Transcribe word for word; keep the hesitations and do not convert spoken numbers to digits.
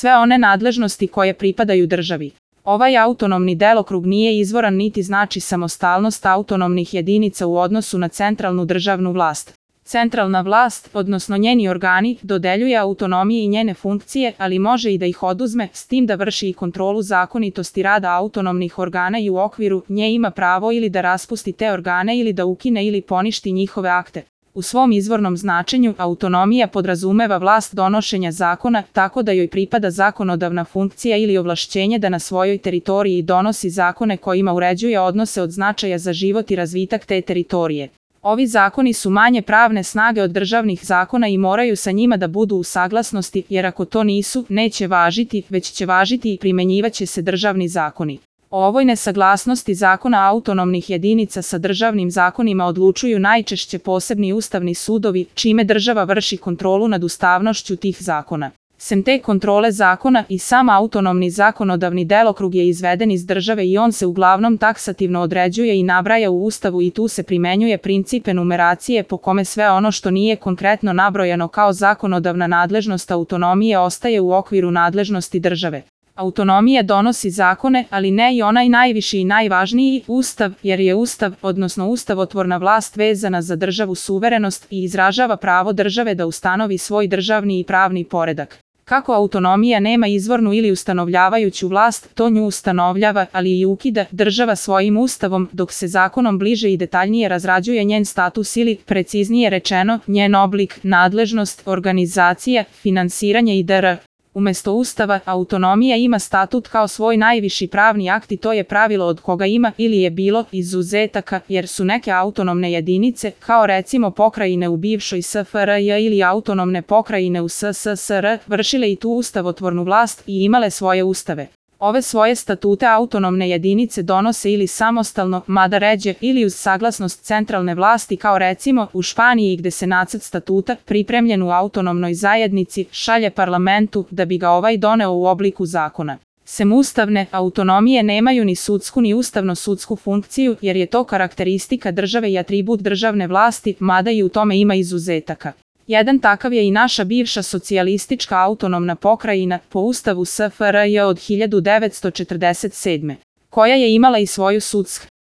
sve one nadležnosti koje pripadaju državi. Ovaj autonomni delokrug nije izvoran niti znači samostalnost autonomnih jedinica u odnosu na centralnu državnu vlast. Centralna vlast, odnosno njeni organi, dodeljuje autonomiji i njene funkcije, ali može i da ih oduzme, s tim da vrši i kontrolu zakonitosti rada autonomnih organa i u okviru nje ima pravo ili da raspusti te organe ili da ukine ili poništi njihove akte. U svom izvornom značenju, autonomija podrazumeva vlast donošenja zakona, tako da joj pripada zakonodavna funkcija ili ovlašćenje da na svojoj teritoriji donosi zakone kojima uređuje odnose od značaja za život i razvitak te teritorije. Ovi zakoni su manje pravne snage od državnih zakona i moraju sa njima da budu u saglasnosti, jer ako to nisu, neće važiti, već će važiti i primenjivaće se državni zakoni. O ovoj nesaglasnosti zakona autonomnih jedinica sa državnim zakonima odlučuju najčešće posebni ustavni sudovi, čime država vrši kontrolu nad ustavnošću tih zakona. Sem te kontrole zakona, i sam autonomni zakonodavni delokrug je izveden iz države i on se uglavnom taksativno određuje i nabraja u Ustavu i tu se primenjuje princip enumeracije po kome sve ono što nije konkretno nabrojano kao zakonodavna nadležnost autonomije ostaje u okviru nadležnosti države. Autonomija donosi zakone, ali ne i onaj najviši i najvažniji, Ustav, jer je Ustav, odnosno ustavotvorna vlast vezana za državu suverenost i izražava pravo države da ustanovi svoj državni i pravni poredak. Kako autonomija nema izvornu ili ustanovljavajuću vlast, to nju ustanovljava, ali i ukida država svojim ustavom, dok se zakonom bliže i detaljnije razrađuje njen status ili, preciznije rečeno, njen oblik, nadležnost, organizacija, finansiranje i dr. Umesto Ustava, autonomija ima statut kao svoj najviši pravni akt i to je pravilo od koga ima ili je bilo izuzetaka, jer su neke autonomne jedinice, kao recimo pokrajine u bivšoj S F R J ili autonomne pokrajine u S S S R, vršile i tu ustavotvornu vlast i imale svoje ustave. Ove svoje statute autonomne jedinice donose ili samostalno, mada ređe, ili uz saglasnost centralne vlasti kao recimo u Španiji gde se nacrt statuta, pripremljen u autonomnoj zajednici, šalje parlamentu da bi ga ovaj doneo u obliku zakona. Sem ustavne, autonomije nemaju ni sudsku ni ustavno-sudsku funkciju jer je to karakteristika države i atribut državne vlasti, mada i u tome ima izuzetaka. Jedan takav je i naša bivša socijalistička autonomna pokrajina po ustavu S F R J od hiljadu devetsto četrdeset sedme. koja je imala i svoju sudsku